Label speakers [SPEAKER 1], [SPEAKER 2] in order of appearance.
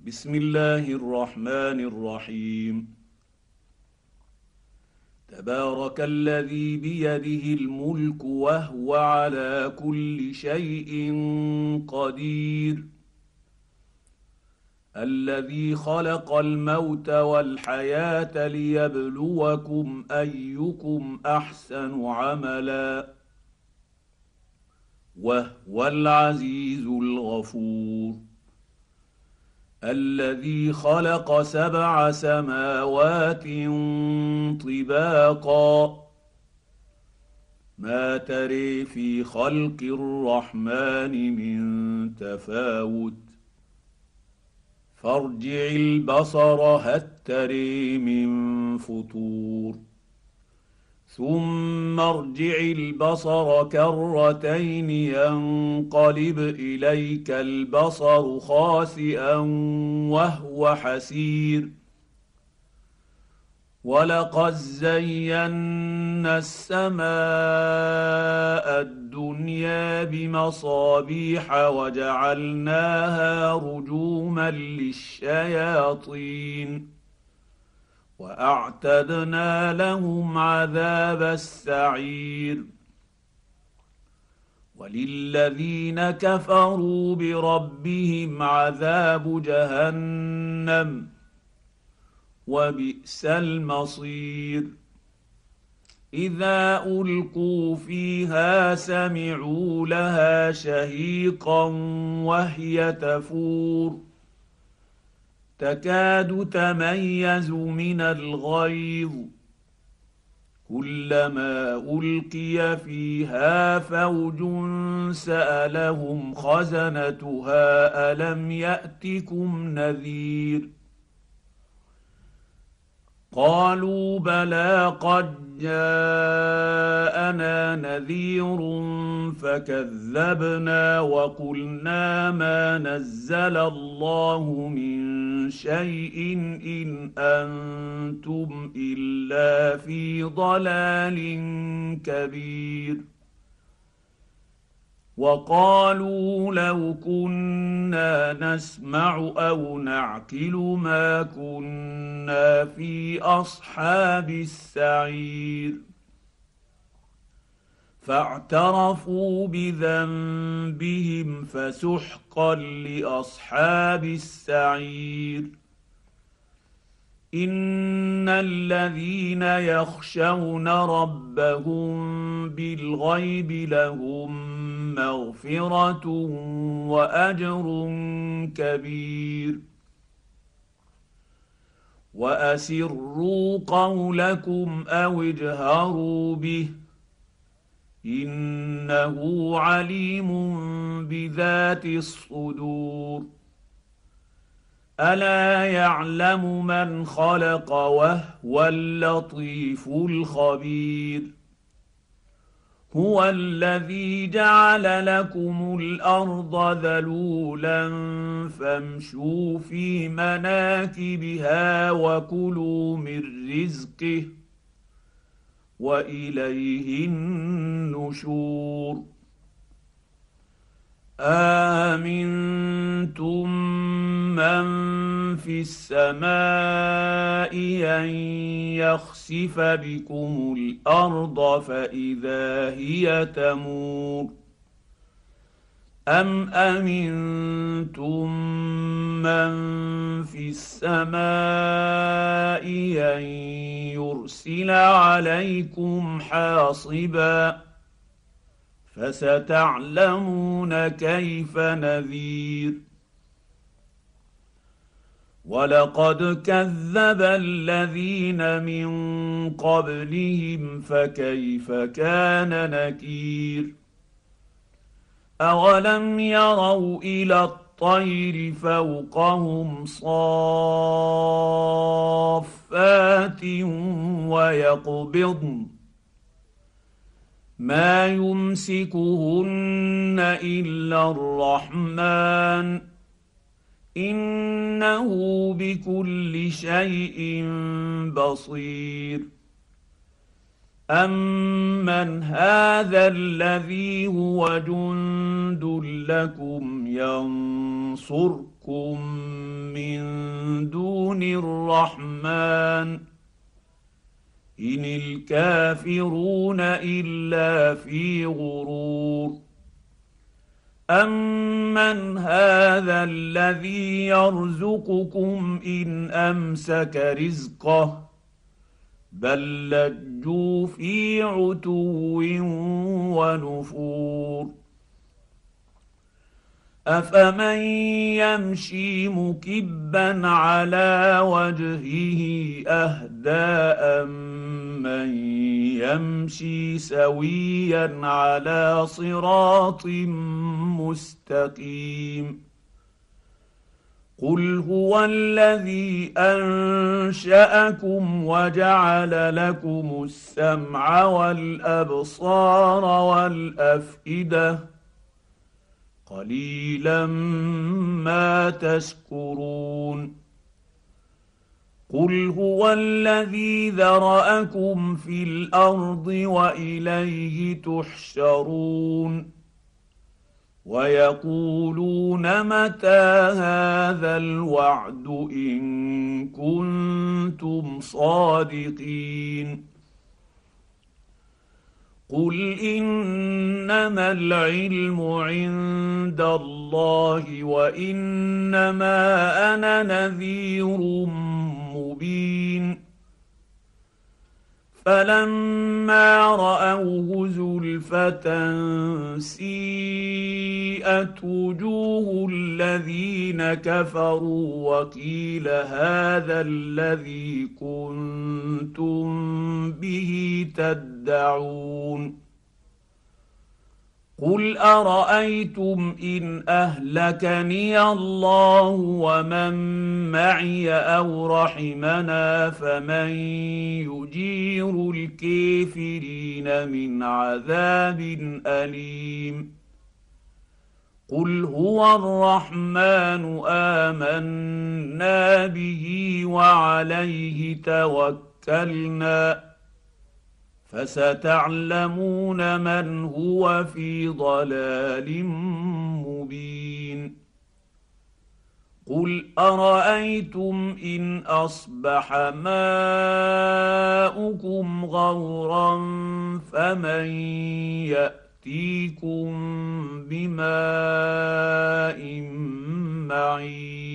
[SPEAKER 1] بسم الله الرحمن الرحيم. تبارك الذي بيده الملك وهو على كل شيء قدير، الذي خلق الموت والحياه ليبلوكم ايكم احسن عملا، وهو العزيز الغفور. الذي خلق 7 سماوات طباقا، ما تري في خلق الرحمن من تفاوت، فارجع البصر هل تري من فطور، ثم ارجع البصر كرتين ينقلب اليك البصر خاسئا وهو حسير، ولقد زينا السماء الدنيا بمصابيح وجعلناها رجوما للشياطين، واعتدنا لهم عذاب السعير. وللذين كفروا بربهم عذاب جهنم، وبئس المصير. اذا القوا فيها سمعوا لها شهيقا وهي تفور، تكاد تميز من الغيظ، كلما القي فيها فوج سالهم خزنتها الم ياتكم نذير، قالوا بلى قد جاءنا نذير فكذبنا وقلنا ما نزل الله من شيء ان انتم الا في ضلال كبير. وقالوا لو كنا نسمع او نعقل ما كنا في اصحاب السعير، فاعترفوا بذنبهم فسحقا لاصحاب السعير. ان الذين يخشون ربهم بالغيب لهم مغفره واجر كبير. واسروا قولكم او اجهروا به، انه عليم بذات الصدور. الا يعلم من خلق وهو اللطيف الخبير. هو الذي جعل لكم الارض ذلولا فامشوا في مناكبها وكلوا من رزقه، واليه النشور. امنتم من في السماء ان يخسف بكم الارض فاذا هي تمور، ام امنتم من في السماء ان يرسل عليكم حاصبا، فستعلمون كيف نذير. ولقد كذب الذين من قبلهم فكيف كان نكير. اولم يروا الى الطير فوقهم صافات ويقبضن ما يمسكهن الا الرحمن انه بكل شيء بصير. امن هذا الذي هو جند لكم ينصركم لكم من دون الرحمن إن الكافرون إلا في غرور أمن هذا الذي يرزقكم إن أمسك رزقه بل لجوا في عتو ونفور أفمن يمشي مكبا على وجهه أهدى أمن يمشي سويا على صراط مستقيم قل هو الذي أنشأكم وجعل لكم السمع والأبصار والأفئدة قليلا ما تشكرون قل هو الذي ذرأكم في الأرض وإليه تحشرون ويقولون متى هذا الوعد إن كنتم صادقين قل إنما العلم عند الله وإنما أنا نذير مبين فلما رأوه زلفة سيئت وجوه الذين كفروا وقيل هذا الذي كنتم به تدعون قل أرأيتم إن أهلكني الله ومن معي أو رحمنا فمن يجير الكافرين من عذاب أليم قل هو الرحمن آمنا به وعليه توكلنا فستعلمون من هو في ضلال مبين قل أرأيتم إن أصبح ماؤكم غورا فمن يأتيكم بماء معين